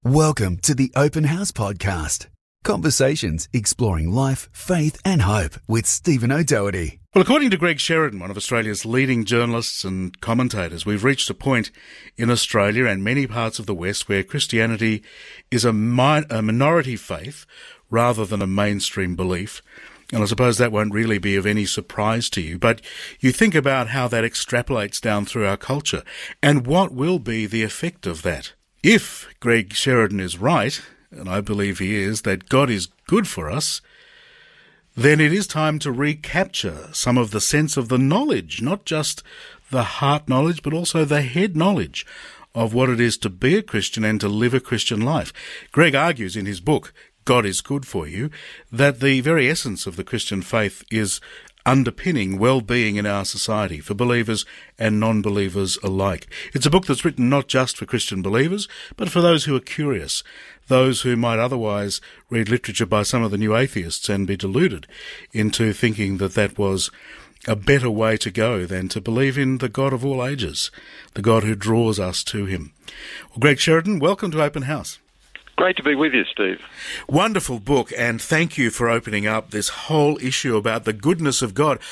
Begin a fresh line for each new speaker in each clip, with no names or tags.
Welcome to the Open House Podcast. Conversations exploring life, faith and hope with Stephen O'Doherty.
Well, according to Greg Sheridan, one of Australia's leading journalists and commentators, we've reached a point in Australia and many parts of the West where Christianity is a minority faith rather than a mainstream belief. And I suppose that won't really be of any surprise to you, but you think about how that extrapolates down through our culture and what will be the effect of that. If Greg Sheridan is right, and I believe he is, that God is good for us, then it is time to recapture some of the sense of the knowledge, not just the heart knowledge, but also the head knowledge of what it is to be a Christian and to live a Christian life. Greg argues in his book, God is Good for You, that the very essence of the Christian faith is underpinning well-being in our society for believers and non-believers alike. It's a book that's written not just for Christian believers, but for those who are curious, those who might otherwise read literature by some of the new atheists and be deluded into thinking that that was a better way to go than to believe in the God of all ages, the God who draws us to him. Well, Greg Sheridan, welcome to Open House.
Great to be with you, Steve.
Wonderful book, and thank you for opening up this whole issue about the goodness of God,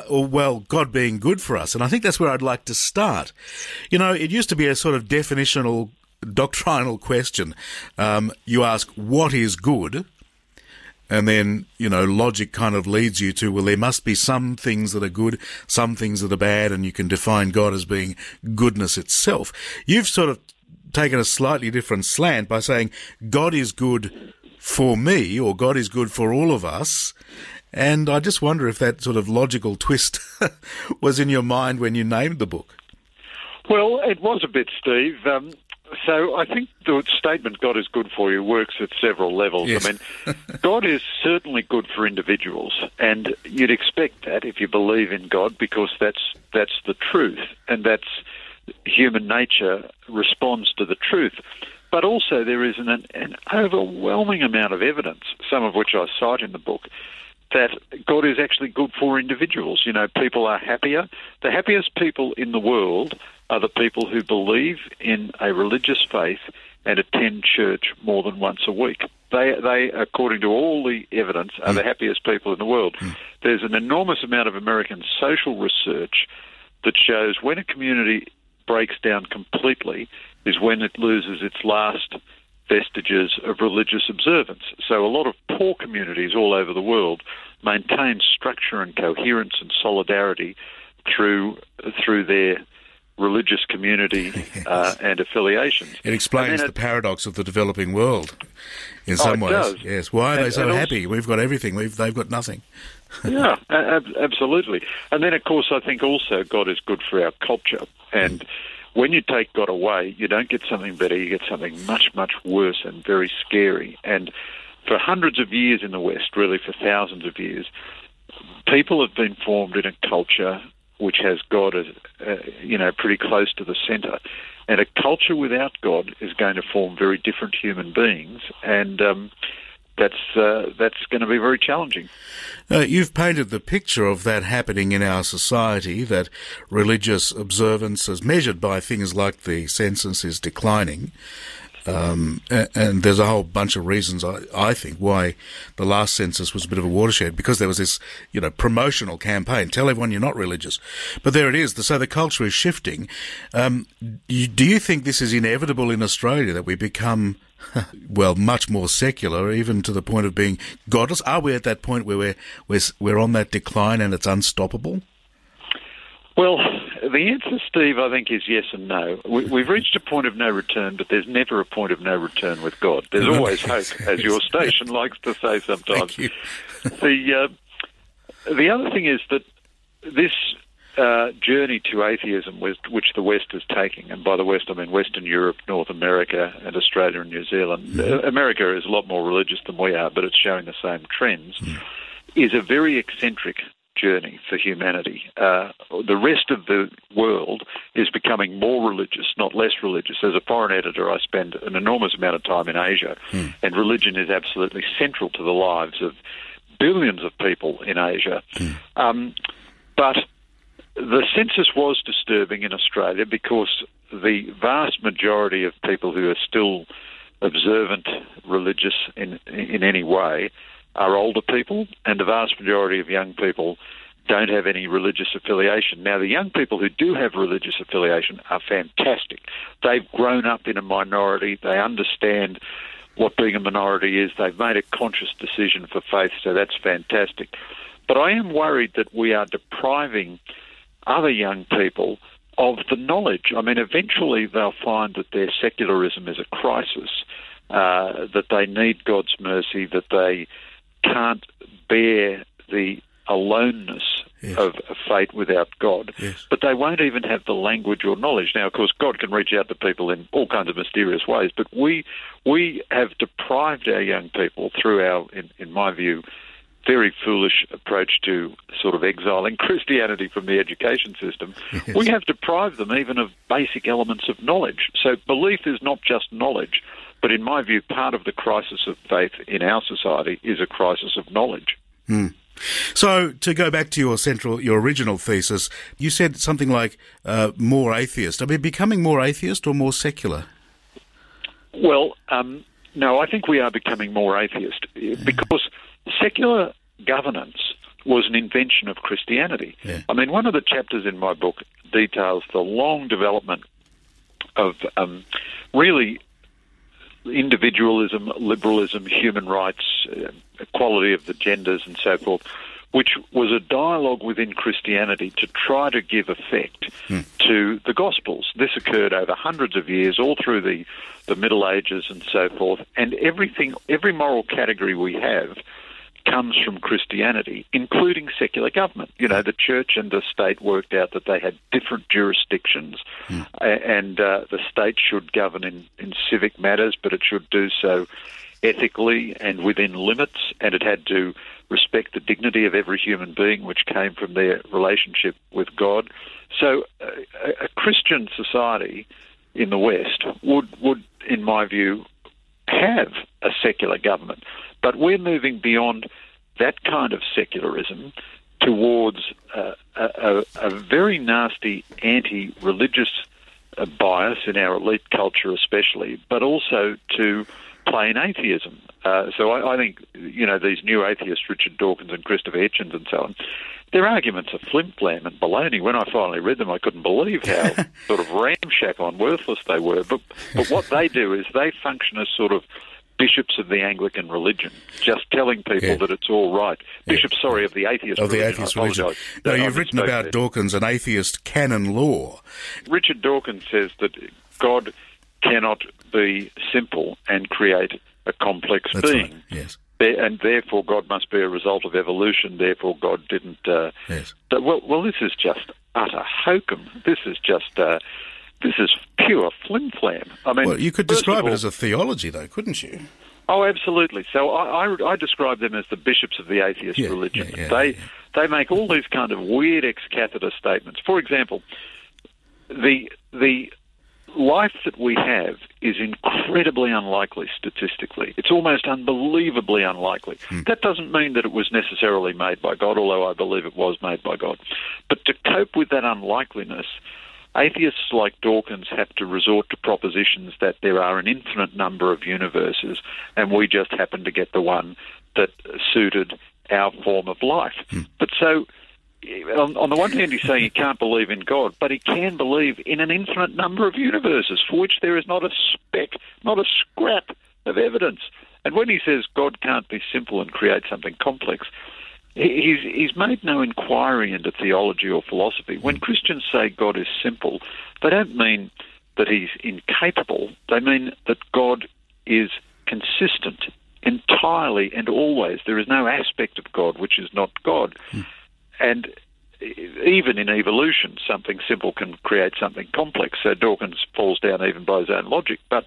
God being good for us. And I think that's where I'd like to start. You know, it used to be a sort of definitional, doctrinal question. You ask, what is good? And then, you know, logic kind of leads you to, well, there must be some things that are good, some things that are bad, and you can define God as being goodness itself. You've sort of taken a slightly different slant by saying God is good for me, or God is good for all of us. And I just wonder if that sort of logical twist was in your mind when you named the book.
Well, it was a bit, Steve. So I think the statement God is good for you works at several levels.
Yes.
I mean, God is certainly good for individuals, and you'd expect that if you believe in God, because that's the truth, and that's human nature responds to the truth. But also there is an overwhelming amount of evidence, some of which I cite in the book, that God is actually good for individuals. You know, people are happier. The happiest people in the world are the people who believe in a religious faith and attend church more than once a week. They, according to all the evidence, are the happiest people in the world. There's an enormous amount of American social research that shows when a community breaks down completely is when it loses its last vestiges of religious observance. So a lot of poor communities all over the world maintain structure and coherence and solidarity through their religious community and affiliations.
It explains the paradox of the developing world in some ways.
Does.
Yes. Why are they so happy? We've got everything. They've got nothing.
Yeah, absolutely. And then, of course, I think also God is good for our culture. And when you take God away, you don't get something better, you get something much, much worse and very scary. And for hundreds of years in the West, really for thousands of years, people have been formed in a culture which has God as, pretty close to the centre. And a culture without God is going to form very different human beings, and that's going to be very challenging.
You've painted the picture of that happening in our society, that religious observance as measured by things like the census is declining. And there's a whole bunch of reasons, I think, why the last census was a bit of a watershed, because there was this, promotional campaign. Tell everyone you're not religious. But there it is. So the culture is shifting. Do you think this is inevitable in Australia, that we become, much more secular, even to the point of being godless? Are we at that point where we're on that decline and it's unstoppable?
Well, the answer, Steve, I think is yes and no. We've reached a point of no return, but there's never a point of no return with God. There's always hope, as your station likes to say sometimes.
Thank you.
The other thing is that this journey to atheism, which the West is taking, and by the West I mean Western Europe, North America, and Australia and New Zealand. America is a lot more religious than we are, but it's showing the same trends, is a very eccentric journey for humanity. The rest of the world is becoming more religious, not less religious. As a foreign editor, I spend an enormous amount of time in Asia, and religion is absolutely central to the lives of billions of people in Asia. But the census was disturbing in Australia because the vast majority of people who are still observant religious in any way are older people, and the vast majority of young people don't have any religious affiliation. Now, the young people who do have religious affiliation are fantastic. They've grown up in a minority. They understand what being a minority is. They've made a conscious decision for faith, so that's fantastic. But I am worried that we are depriving other young people of the knowledge. I mean, eventually they'll find that their secularism is a crisis, that they need God's mercy, that they can't bear the aloneness of faith without God, but they won't even have the language or knowledge. Now, of course, God can reach out to people in all kinds of mysterious ways, but we have deprived our young people through our, in my view, very foolish approach to sort of exiling Christianity from the education system. Yes. We have deprived them even of basic elements of knowledge. So belief is not just knowledge, but in my view, part of the crisis of faith in our society is a crisis of knowledge.
Mm. So, to go back to your original thesis, you said something like more atheist. I mean, becoming more atheist or more secular?
Well, no, I think we are becoming more atheist because secular governance was an invention of Christianity. Yeah. I mean, one of the chapters in my book details the long development of really individualism, liberalism, human rights, equality of the genders and so forth, which was a dialogue within Christianity to try to give effect to the Gospels. This occurred over hundreds of years, all through the Middle Ages and so forth, and every moral category we have comes from Christianity, including secular government. You know, the church and the state worked out that they had different jurisdictions, and the state should govern in civic matters, but it should do so ethically and within limits, and it had to respect the dignity of every human being, which came from their relationship with God. So a Christian society in the West would, in my view, have a secular government. But we're moving beyond that kind of secularism towards a very nasty anti-religious bias in our elite culture especially, but also to plain atheism. So I think, you know, these new atheists, Richard Dawkins and Christopher Hitchens and so on, their arguments are flim-flam and baloney. When I finally read them, I couldn't believe how sort of ramshackle and worthless they were. But what they do is they function as sort of bishops of the Anglican religion, just telling people that it's all right. Bishops, sorry, of the atheist religion. Of the atheist religion.
Now, you've written about Dawkins, an atheist canon law.
Richard Dawkins says that God cannot be simple and create a complex being.
Right. Yes.
And therefore God must be a result of evolution, therefore God didn't... Well, this is just utter hokum. This is just... This is pure flim-flam. I mean,
well, you could describe it as a theology, though, couldn't you?
Oh, absolutely. So I describe them as the bishops of the atheist religion. They make all these kind of weird ex cathedra statements. For example, the life that we have is incredibly unlikely statistically. It's almost unbelievably unlikely. That doesn't mean that it was necessarily made by God, although I believe it was made by God. But to cope with that unlikeliness, atheists like Dawkins have to resort to propositions that there are an infinite number of universes and we just happen to get the one that suited our form of life. But so, on the one hand, he's saying he can't believe in God, but he can believe in an infinite number of universes for which there is not a speck, not a scrap of evidence. And when he says God can't be simple and create something complex, he's made no inquiry into theology or philosophy. When Christians say God is simple, they don't mean that he's incapable. They mean that God is consistent entirely and always. There is no aspect of God which is not God. And even in evolution, something simple can create something complex. So Dawkins falls down even by his own logic. But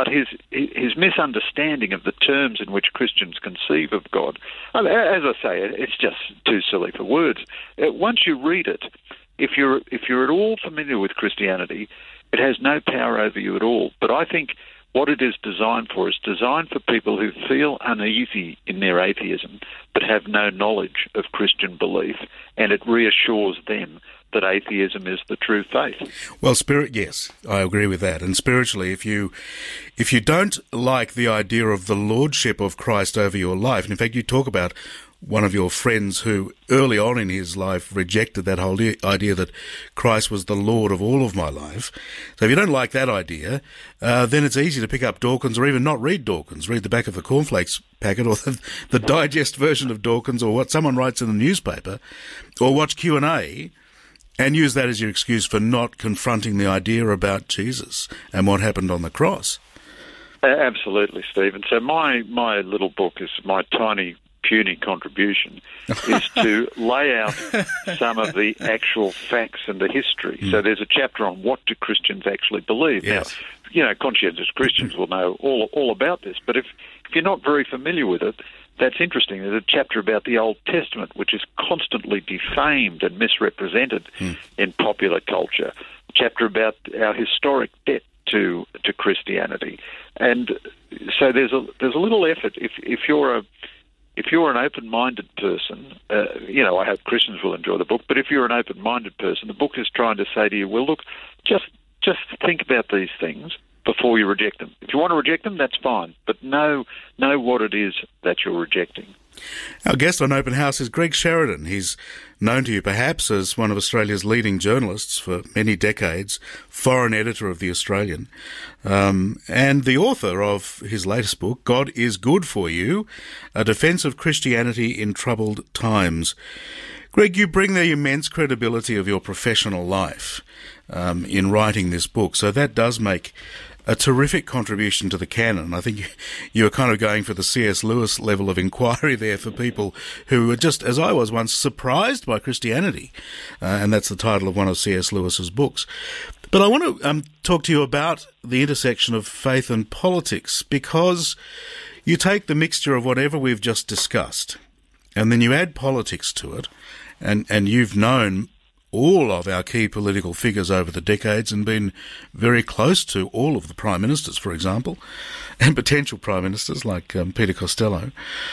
his misunderstanding of the terms in which Christians conceive of God, as I say, it's just too silly for words. Once you read it, if you're at all familiar with Christianity, it has no power over you at all. But I think what it is designed for is designed for people who feel uneasy in their atheism but have no knowledge of Christian belief, and it reassures them that atheism is the true faith.
Well, yes, I agree with that. And spiritually, if you don't like the idea of the lordship of Christ over your life, and in fact you talk about one of your friends who early on in his life rejected that whole idea that Christ was the Lord of all of my life. So if you don't like that idea, then it's easy to pick up Dawkins or even not read Dawkins. Read the back of the cornflakes packet or the digest version of Dawkins or what someone writes in the newspaper, or watch Q&A and use that as your excuse for not confronting the idea about Jesus and what happened on the cross.
Absolutely, Stephen. So my little book is my tiny puny contribution is to lay out some of the actual facts and the history. So there's a chapter on what do Christians actually believe.
Yes.
Now, conscientious Christians will know all about this, but if you're not very familiar with it, that's interesting. There's a chapter about the Old Testament, which is constantly defamed and misrepresented in popular culture. A chapter about our historic debt to Christianity. And so there's a little effort. If you're an open-minded person, I hope Christians will enjoy the book, but if you're an open-minded person, the book is trying to say to you, well, look, just think about these things before you reject them. If you want to reject them, that's fine, but know what it is that you're rejecting.
Our guest on Open House is Greg Sheridan. He's known to you perhaps as one of Australia's leading journalists for many decades, foreign editor of The Australian, and the author of his latest book, God is Good for You, A Defence of Christianity in Troubled Times. Greg, you bring the immense credibility of your professional life in writing this book, so that does make a terrific contribution to the canon. I think you were kind of going for the C.S. Lewis level of inquiry there for people who were just, as I was once, surprised by Christianity. And that's the title of one of C.S. Lewis's books. But I want to talk to you about the intersection of faith and politics, because you take the mixture of whatever we've just discussed, and then you add politics to it, and you've known all of our key political figures over the decades and been very close to all of the prime ministers, for example, and potential prime ministers like Peter Costello.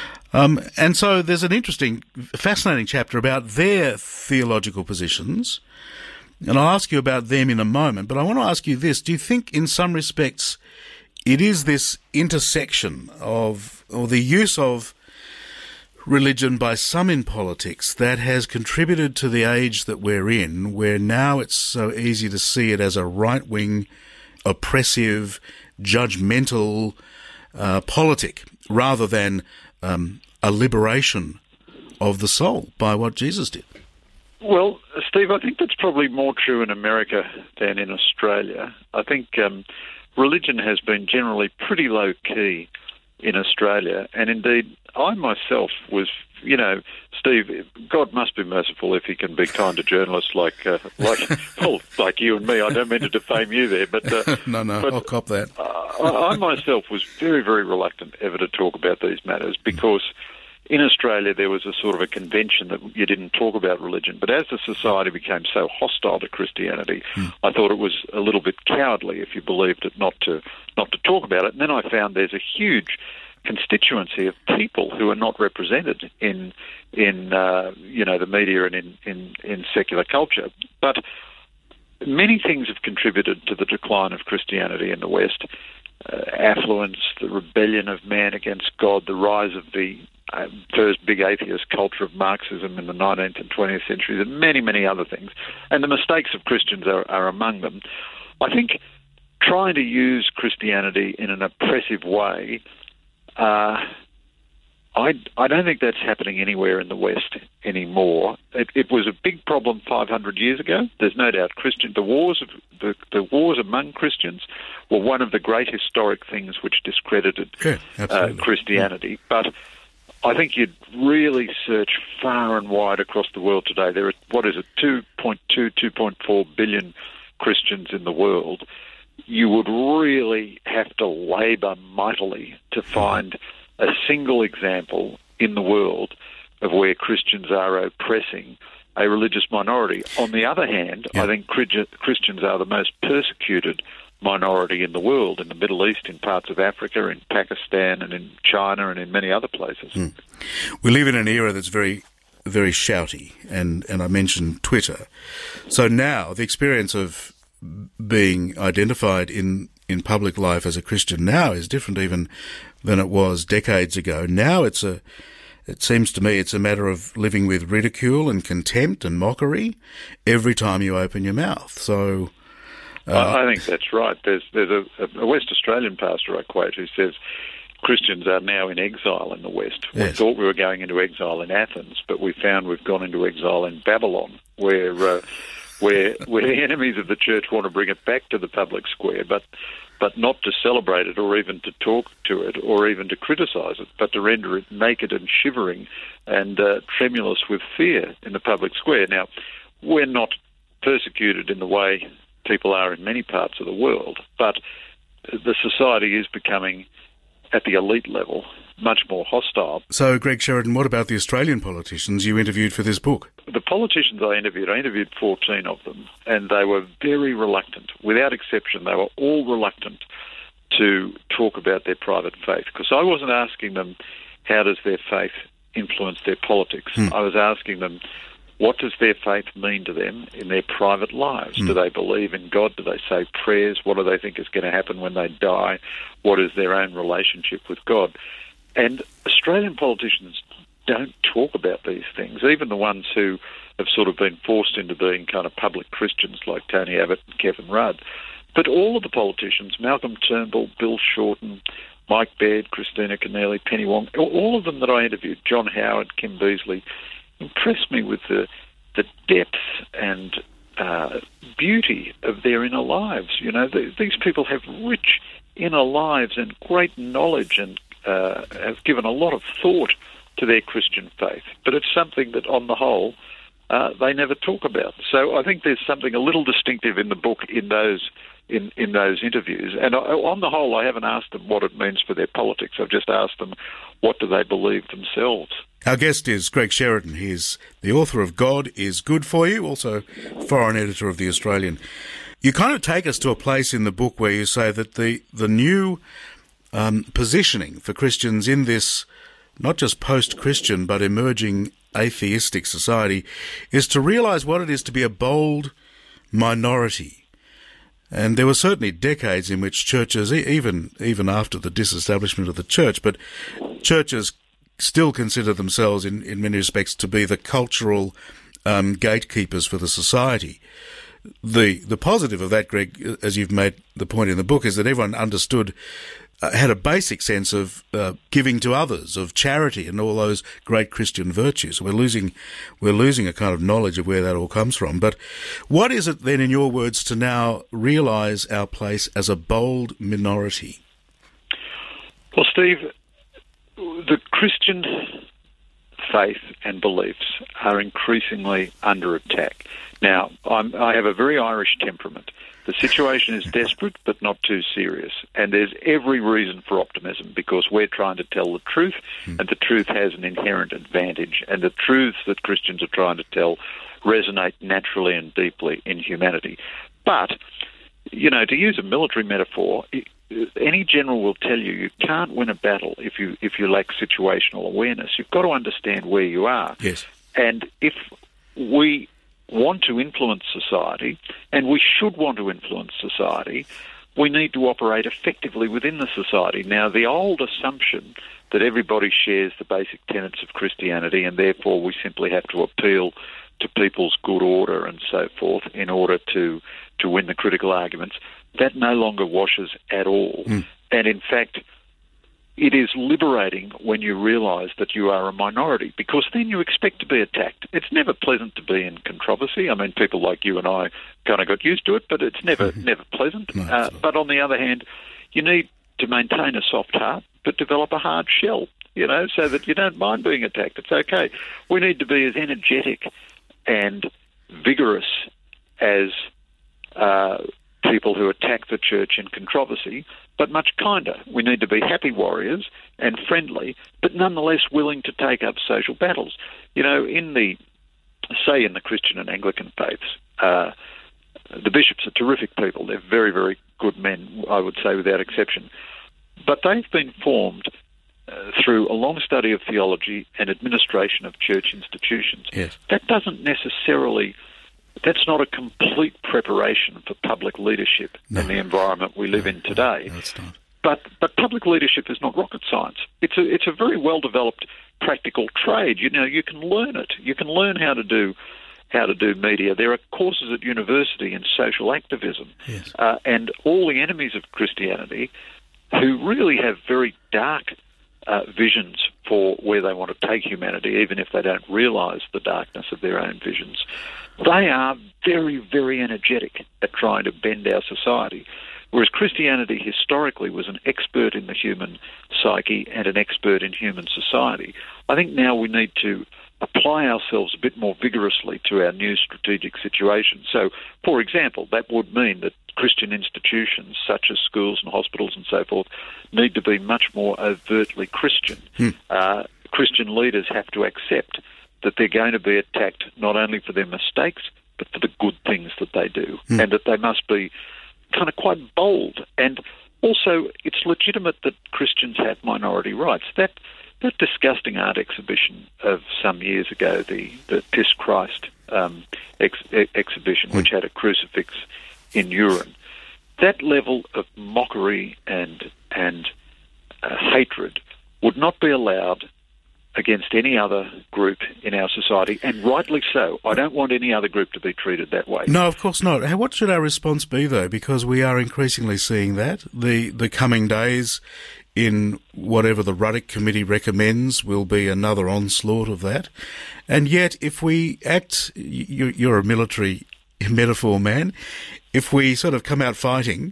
And so there's an interesting, fascinating chapter about their theological positions, and I'll ask you about them in a moment, but I want to ask you this. Do you think in some respects it is this intersection of, or the use of religion by some in politics that has contributed to the age that we're in, where now it's so easy to see it as a right-wing, oppressive, judgmental politic, rather than a liberation of the soul by what Jesus did?
Well, Steve, I think that's probably more true in America than in Australia. I think religion has been generally pretty low-key in Australia, and indeed I myself was, Steve, God must be merciful if he can be kind to journalists like you and me. I don't mean to defame you there, but
no,
but
I'll cop that.
I myself was very, very reluctant ever to talk about these matters, because in Australia there was a sort of a convention that you didn't talk about religion. But as the society became so hostile to Christianity, I thought it was a little bit cowardly, if you believed it, not to talk about it. And then I found there's a huge constituency of people who are not represented in the media and in secular culture. But many things have contributed to the decline of Christianity in the West. Affluence, the rebellion of man against God, the rise of the first big atheist culture of Marxism in the 19th and 20th centuries, and many, many other things. And the mistakes of Christians are among them. I think trying to use Christianity in an oppressive way, I don't think that's happening anywhere in the West anymore. It was a big problem 500 years ago. There's no doubt the wars among Christians were one of the great historic things which discredited Christianity. But I think you'd really search far and wide across the world today. There are, 2.4 billion Christians in the world. You would really have to labour mightily to find a single example in the world of where Christians are oppressing a religious minority. On the other hand, I think Christians are the most persecuted minority in the world, in the Middle East, in parts of Africa, in Pakistan and in China and in many other places.
We live in an era that's very very shouty, and I mentioned Twitter. So now the experience of being identified in public life as a Christian now is different even than it was decades ago. Now it seems to me it's a matter of living with ridicule and contempt and mockery every time you open your mouth. So
I think that's right. There's a West Australian pastor I quote who says Christians are now in exile in the West.
Yes.
We thought we were going into exile in Athens, but we found we've gone into exile in Babylon, where the enemies of the church want to bring it back to the public square, but not to celebrate it or even to talk to it or even to criticise it, but to render it naked and shivering and tremulous with fear in the public square. Now, we're not persecuted in the way people are in many parts of the world, but the society is becoming, at the elite level, much more hostile.
So, Greg Sheridan, what about the Australian politicians you interviewed for this book?
The politicians I interviewed 14 of them, and they were very reluctant. Without exception, they were all reluctant to talk about their private faith, because I wasn't asking them, how does their faith influence their politics? I was asking them, what does their faith mean to them in their private lives? Do they believe in God? Do they say prayers? What do they think is going to happen when they die? What is their own relationship with God? And Australian politicians don't talk about these things, even the ones who have sort of been forced into being kind of public Christians like Tony Abbott and Kevin Rudd. But all of the politicians, Malcolm Turnbull, Bill Shorten, Mike Baird, Christina Keneally, Penny Wong, all of them that I interviewed, John Howard, Kim Beazley, impressed me with the depth and beauty of their inner lives. You know, these people have rich inner lives and great knowledge and have given a lot of thought to their Christian faith. But it's something that, on the whole, they never talk about. So I think there's something a little distinctive in the book in those interviews. And on the whole, I haven't asked them what it means for their politics. I've just asked them, what do they believe themselves?
Our guest is Greg Sheridan. He's the author of God is Good for You, also foreign editor of The Australian. You kind of take us to a place in the book where you say that the new positioning for Christians in this not just post-Christian but emerging atheistic society is to realise what it is to be a bold minority. And there were certainly decades in which churches, even after the disestablishment of the church, but churches still consider themselves in many respects to be the cultural gatekeepers for the society. The positive of that, Greg, as you've made the point in the book, is that everyone understood, had a basic sense of giving to others, of charity and all those great Christian virtues. We're losing a kind of knowledge of where that all comes from. But what is it then, in your words, to now realise our place as a bold minority?
Well, Steve, the Christian faith and beliefs are increasingly under attack. Now, I have a very Irish temperament. The situation is desperate but not too serious, and there's every reason for optimism because we're trying to tell the truth, and the truth has an inherent advantage, and the truths that Christians are trying to tell resonate naturally and deeply in humanity. But, you know, to use a military metaphor, any general will tell you can't win a battle if you lack situational awareness. You've got to understand where you are.
Yes.
And if we want to influence society, and we should want to influence society, we need to operate effectively within the society. Now, the old assumption that everybody shares the basic tenets of Christianity and therefore we simply have to appeal to people's good order and so forth in order to win the critical arguments, that no longer washes at all. And in fact, it is liberating when you realise that you are a minority, because then you expect to be attacked. It's never pleasant to be in controversy. I mean, people like you and I kind of got used to it, but it's never pleasant.
No,
but on the other hand, you need to maintain a soft heart, but develop a hard shell, you know, so that you don't mind being attacked. It's okay. We need to be as energetic and vigorous as people who attack the church in controversy, but much kinder. We need to be happy warriors and friendly, but nonetheless willing to take up social battles. You know, in the Christian and Anglican faiths, the bishops are terrific people. They're very, very good men, I would say, without exception. But they've been formed through a long study of theology and administration of church institutions.
Yes.
That doesn't necessarily, that's not a complete preparation for public leadership in the environment we live in today.
No, it's not.
But public leadership is not rocket science. It's a very well-developed practical trade. You know, you can learn it. You can learn how to do media. There are courses at university in social activism.
Yes.
And all the enemies of Christianity who really have very dark visions for where they want to take humanity, even if they don't realise the darkness of their own visions, they are very, very energetic at trying to bend our society. Whereas Christianity historically was an expert in the human psyche and an expert in human society. I think now we need to apply ourselves a bit more vigorously to our new strategic situation. So, for example, that would mean that Christian institutions such as schools and hospitals and so forth need to be much more overtly Christian. Christian leaders have to accept that they're going to be attacked not only for their mistakes, but for the good things that they do, and that they must be kind of quite bold. And also, it's legitimate that Christians have minority rights. That disgusting art exhibition of some years ago, the Piss Christ exhibition, which had a crucifix in urine, that level of mockery and hatred would not be allowed against any other group in our society, and rightly so. I don't want any other group to be treated that way.
No, of course not. What should our response be, though? Because we are increasingly seeing that. The coming days, in whatever the Ruddock Committee recommends, will be another onslaught of that. And yet, if we act, you're a military metaphor man, if we sort of come out fighting,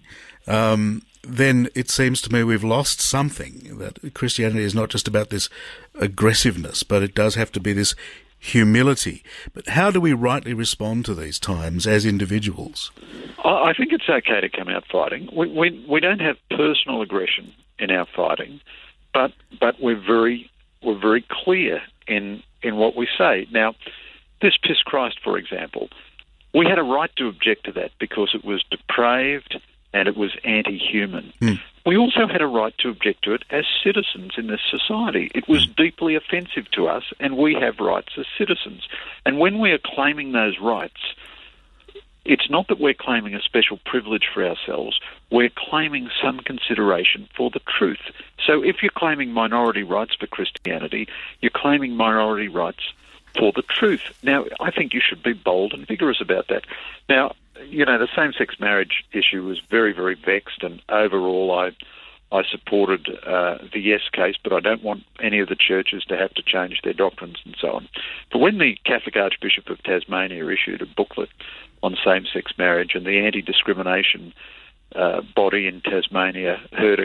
then it seems to me we've lost something, that Christianity is not just about this aggressiveness, but it does have to be this humility. But how do we rightly respond to these times as individuals?
I think it's okay to come out fighting. We don't have personal aggression in our fighting, but we're very clear in what we say. Now, this Piss Christ, for example, we had a right to object to that because it was depraved and it was anti-human. We also had a right to object to it as citizens in this society. It was deeply offensive to us, and we have rights as citizens. And when we are claiming those rights, it's not that we're claiming a special privilege for ourselves. We're claiming some consideration for the truth. So if you're claiming minority rights for Christianity, you're claiming minority rights for the truth. Now, I think you should be bold and vigorous about that. Now, you know, the same-sex marriage issue was very, very vexed, and overall I supported the yes case, but I don't want any of the churches to have to change their doctrines and so on. But when the Catholic Archbishop of Tasmania issued a booklet on same-sex marriage, and the anti-discrimination body in Tasmania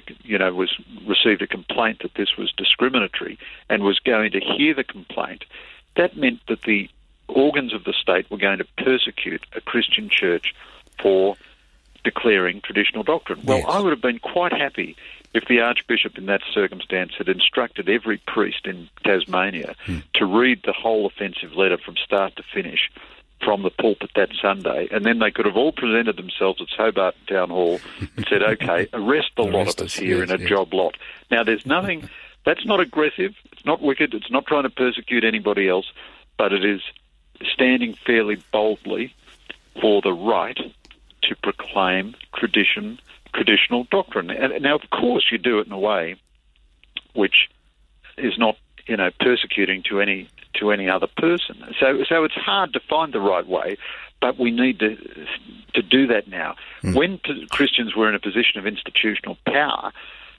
received a complaint that this was discriminatory and was going to hear the complaint, that meant that the organs of the state were going to persecute a Christian church for declaring traditional doctrine. Well,
yes.
I would have been quite happy if the Archbishop in that circumstance had instructed every priest in Tasmania to read the whole offensive letter from start to finish from the pulpit that Sunday, and then they could have all presented themselves at Hobart Town Hall and said, okay, arrest the lot of us here in a job lot. Now, there's nothing, that's not aggressive, it's not wicked, it's not trying to persecute anybody else, but it is standing fairly boldly for the right to proclaim traditional doctrine. And now, of course, you do it in a way which is not, persecuting to any other person. So it's hard to find the right way, but we need to do that now. When Christians were in a position of institutional power,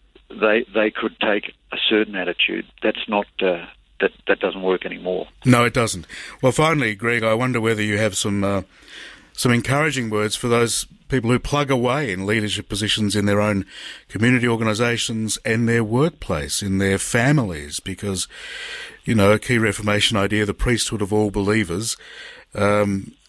they could take a certain attitude. That's not. That doesn't work anymore.
No, it doesn't. Well, finally, Greg, I wonder whether you have some encouraging words for those people who plug away in leadership positions in their own community organisations and their workplace, in their families, because, a key Reformation idea, the priesthood of all believers,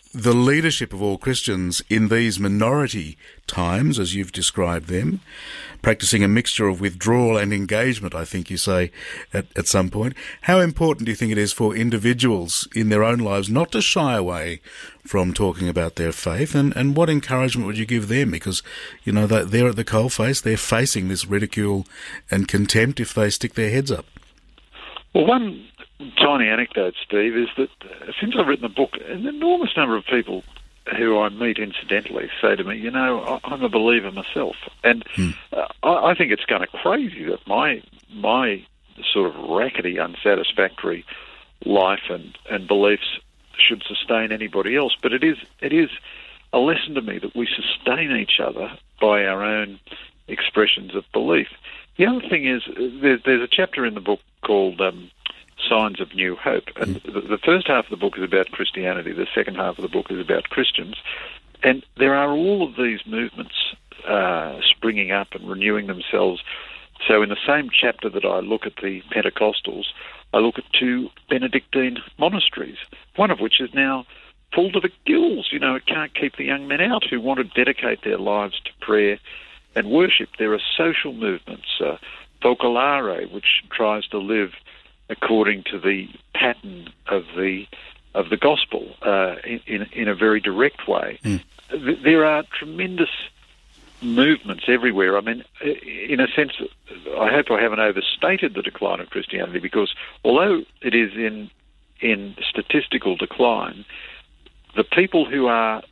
the leadership of all Christians in these minority times, as you've described them, practicing a mixture of withdrawal and engagement, I think you say at some point. How important do you think it is for individuals in their own lives not to shy away from talking about their faith? And what encouragement would you give them? Because, you know, they're at the coalface, they're facing this ridicule and contempt if they stick their heads up.
Well, one tiny anecdote, Steve, is that since I've written the book, an enormous number of people who I meet incidentally say to me, you know, I'm a believer myself. And I think it's kind of crazy that my sort of rackety, unsatisfactory life and beliefs should sustain anybody else. But it is a lesson to me that we sustain each other by our own expressions of belief. The other thing is, there's a chapter in the book called Signs of New Hope. And the first half of the book is about Christianity. The second half of the book is about Christians. And there are all of these movements springing up and renewing themselves. So in the same chapter that I look at the Pentecostals, I look at 2 Benedictine monasteries, one of which is now full to the gills. You know, it can't keep the young men out who want to dedicate their lives to prayer and worship. There are social movements, Focolare, which tries to live according to the pattern of the gospel in a very direct way. There are tremendous movements everywhere. I mean, in a sense, I hope I haven't overstated the decline of Christianity, because although it is in statistical decline, the people who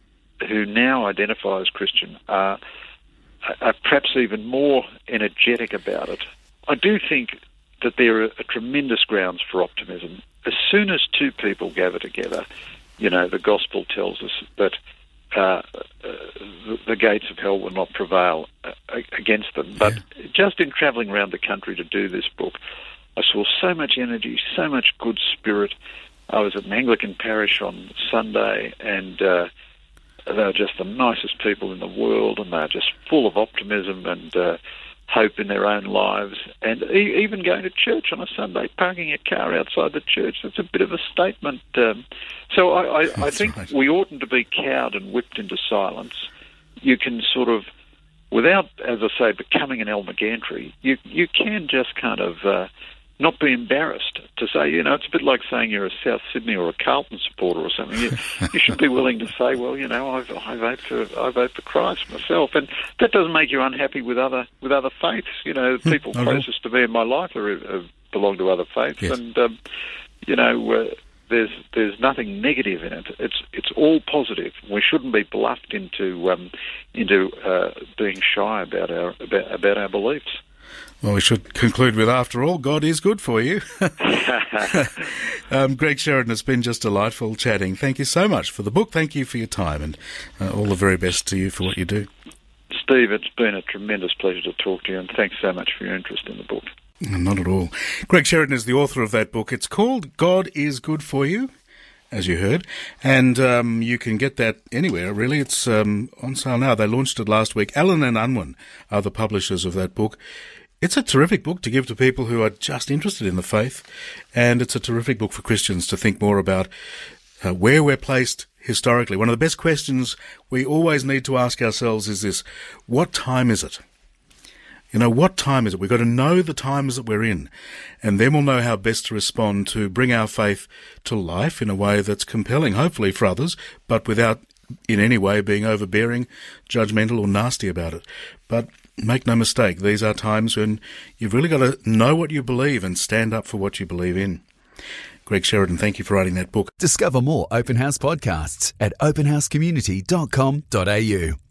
now identify as Christian are perhaps even more energetic about it. I do think that there are tremendous grounds for optimism. As soon as 2 people gather together, you know, the gospel tells us that the gates of hell will not prevail against them. But just in travelling around the country to do this book, I saw so much energy, so much good spirit. I was at an Anglican parish on Sunday, and they were just the nicest people in the world, and they're just full of optimism and hope in their own lives. And even going to church on a Sunday, parking a car outside the church, that's a bit of a statement. So I think right. We oughtn't to be cowed and whipped into silence. You can sort of, without, as I say, becoming an Elmagantry, you can just kind of not be embarrassed to say, you know, it's a bit like saying you're a South Sydney or a Carlton supporter or something. You should be willing to say, well, you know, I vote for Christ myself, and that doesn't make you unhappy with other faiths. You know, people closest to me in my life belong to other faiths, yes. And you know, there's nothing negative in it. It's all positive. We shouldn't be bluffed into being shy about our beliefs.
Well, we should conclude with, after all, God is good for you. Greg Sheridan, it's been just delightful chatting. Thank you so much for the book. Thank you for your time, and all the very best to you for what you do.
Steve, it's been a tremendous pleasure to talk to you, and thanks so much for your interest in the book.
Not at all. Greg Sheridan is the author of that book. It's called God is Good for You, as you heard, and you can get that anywhere, really. It's on sale now. They launched it last week. Allen and Unwin are the publishers of that book. It's a terrific book to give to people who are just interested in the faith, and it's a terrific book for Christians to think more about where we're placed historically. One of the best questions we always need to ask ourselves is this: what time is it? You know, what time is it? We've got to know the times that we're in, and then we'll know how best to respond to bring our faith to life in a way that's compelling, hopefully for others, but without in any way being overbearing, judgmental or nasty about it. But make no mistake, these are times when you've really got to know what you believe and stand up for what you believe in. Greg Sheridan, thank you for writing that book.
Discover more Open House podcasts at openhousecommunity.com.au.